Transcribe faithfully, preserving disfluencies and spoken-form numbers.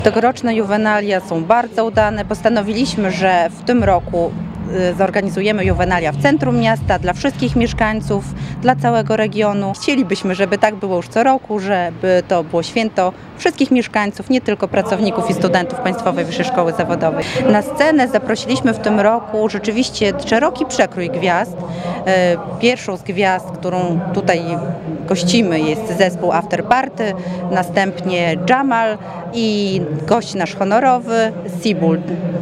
Tegoroczne juwenalia są bardzo udane. Postanowiliśmy, że w tym roku zorganizujemy juwenalia w centrum miasta dla wszystkich mieszkańców, dla całego regionu. Chcielibyśmy, żeby tak było już co roku, żeby to było święto wszystkich mieszkańców, nie tylko pracowników i studentów Państwowej Wyższej Szkoły Zawodowej. Na scenę zaprosiliśmy w tym roku rzeczywiście szeroki przekrój gwiazd. Pierwszą z gwiazd, którą tutaj gościmy, jest zespół After Party, następnie Jamal i gość nasz honorowy Sibul.